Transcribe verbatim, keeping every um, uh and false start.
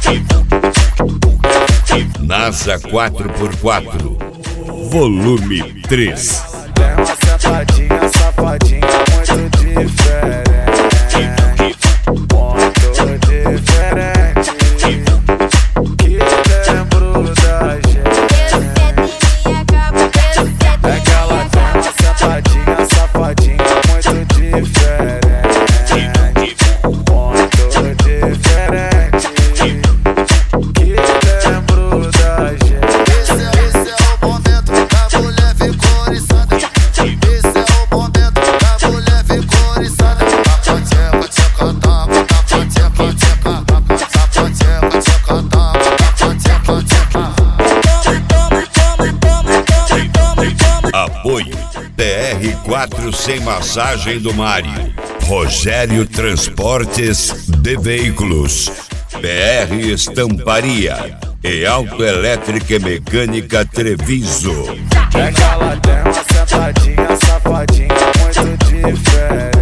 NASA quatro por quatro, volume três. Tem uma sentadinha, safadinha, muito diferente. Muito diferente. Que lembro da gente. É que ela tem uma sentadinha, safadinha, muito diferente. Muito diferente. Que lembro da gente. Esse é, esse é o momento da mulher ficou oriçada. Esse é o momento da mulher ficou oriçada. Tapa, tcheca, tcheca, tapa, tapa, tcheca, tcheca, tapa, tapa, tcheca, tcheca, tapa, tapa, tcheca, tcheca. Apoio P R quatro sem massagem do Mário. Rogério Transportes de Veículos. P R Estamparia e Autoelétrica e Mecânica Treviso. É que ela tem uma sentadinha, safadinha, muito diferente.